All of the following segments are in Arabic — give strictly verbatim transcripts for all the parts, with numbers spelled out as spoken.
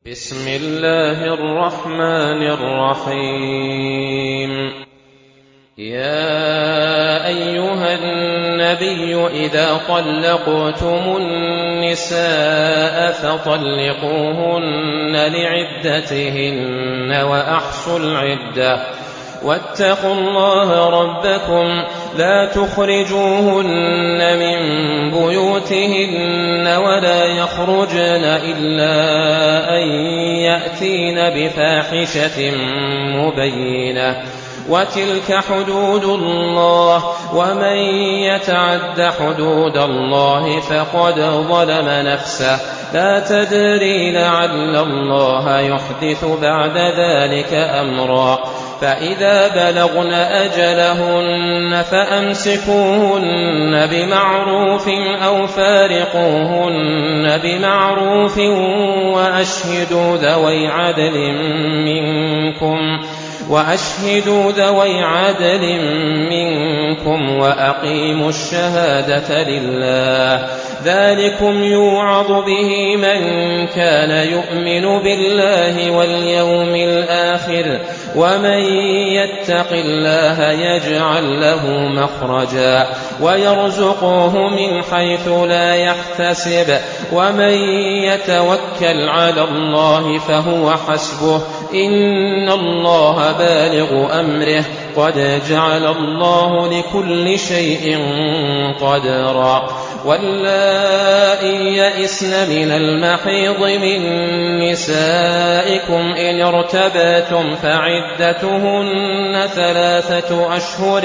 بسم الله الرحمن الرحيم. يا أيها النبي إذا طلقتم النساء فطلقوهن لعدتهن وأحصوا العدة واتقوا الله ربكم لا تخرجوهن من بيوتهن ولا يخرجن إلا أن يأتين بفاحشة مبينة وتلك حدود الله ومن يتعد حدود الله فقد ظلم نفسه لا تدري لعل الله يحدث بعد ذلك أمرا فإذا بلغن أجلهن فأمسكوهن بمعروف أو فارقوهن بمعروف وأشهدوا ذوي عدل منكم وأشهدوا ذوي عدل منكم وأقيموا الشهادة لله ذلكم يوعظ به من كان يؤمن بالله واليوم الآخر ومن يتق الله يجعل له مخرجا ويرزقه من حيث لا يحتسب ومن يتوكل على الله فهو حسبه إن الله بالغ أمره قد جعل الله لكل شيء قدرا واللائي يئسن من المحيض من نسائكم إن ارتبتم فعدتهن ثلاثة أشهر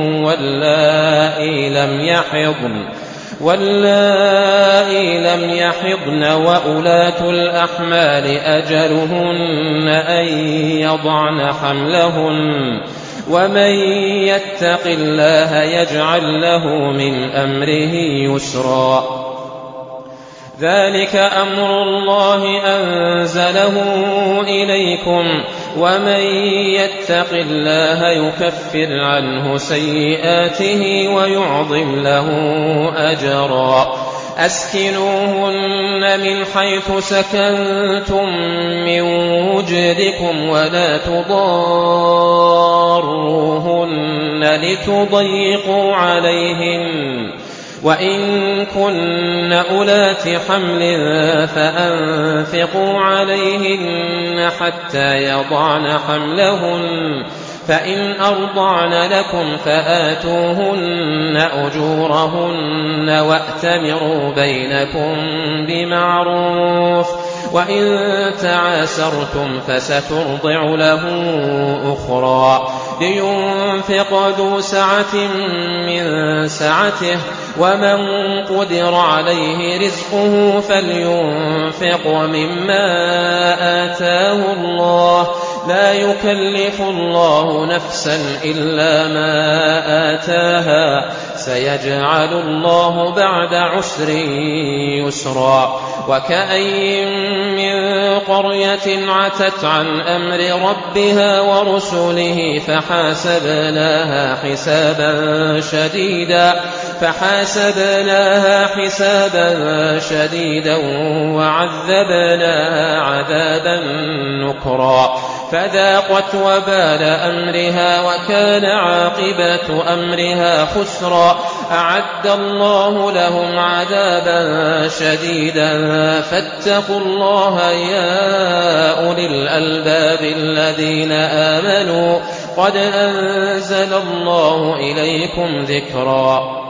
واللائي لم يحضن واللائي لم يحضن وأولاة الأحمال أجلهن أن يضعن حملهن ومن يتق الله يجعل له من أمره يسرا ذلك أمر الله أنزله إليكم ومن يتق الله يكفر عنه سيئاته ويعظم له أجرا أسكنوهن من حيث سكنتم من وجدكم ولا تضاروهن لتضيقوا عليهن وإن كن أولات حمل فأنفقوا عليهن حتى يضعن حملهن فإن أرضعن لكم فآتوهن أجورهن وأتمروا بينكم بمعروف وإن تعاسرتم فسترضع له أخرى لينفق ذو سعة من سعته ومن قدر عليه رزقه فلينفق مما آتاه الله لا يكلف الله نفسا إلا ما آتاها سيجعل الله بعد عسر يسرا وكأين من قرية عتت عن أمر ربها ورسله فحاسبناها حسابا شديدا فحاسبناها حسابا شديدا وعذبناها عذابا نكرا فذاقت وبال أمرها وكان عاقبة أمرها خسرا أعد الله لهم عذابا شديدا فاتقوا الله يا أولي الألباب الذين آمنوا قد أنزل الله إليكم ذكرا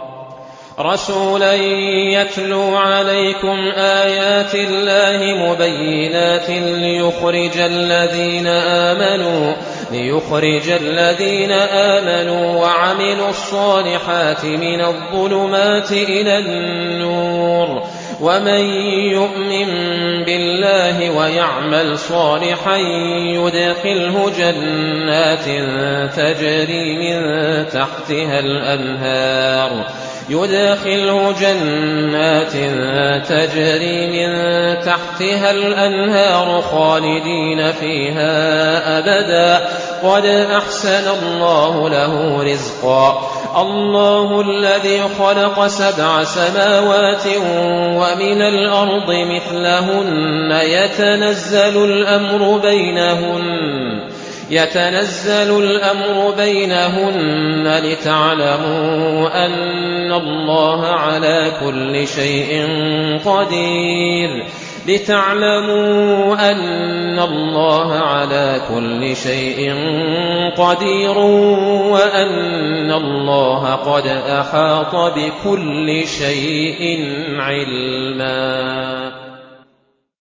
رسولا يتلو عليكم آيات الله مبينات ليخرج الذين آمنوا ليخرج الذين آمنوا وعملوا الصالحات من الظلمات إلى النور ومن يؤمن بالله ويعمل صالحا يدخله جنات تجري من تحتها الأنهار يدخله جنات تجري من تحتها الأنهار خالدين فيها أبدا قد أحسن الله له رزقا الله الذي خلق سبع سماوات ومن الأرض مثلهن يتنزل الأمر بينهن يتنزل الأمر بينهن لتعلموا أن الله على كل شيء قدير لتعلموا أن الله على كل شيء قدير وأن الله قد أحاط بكل شيء علما.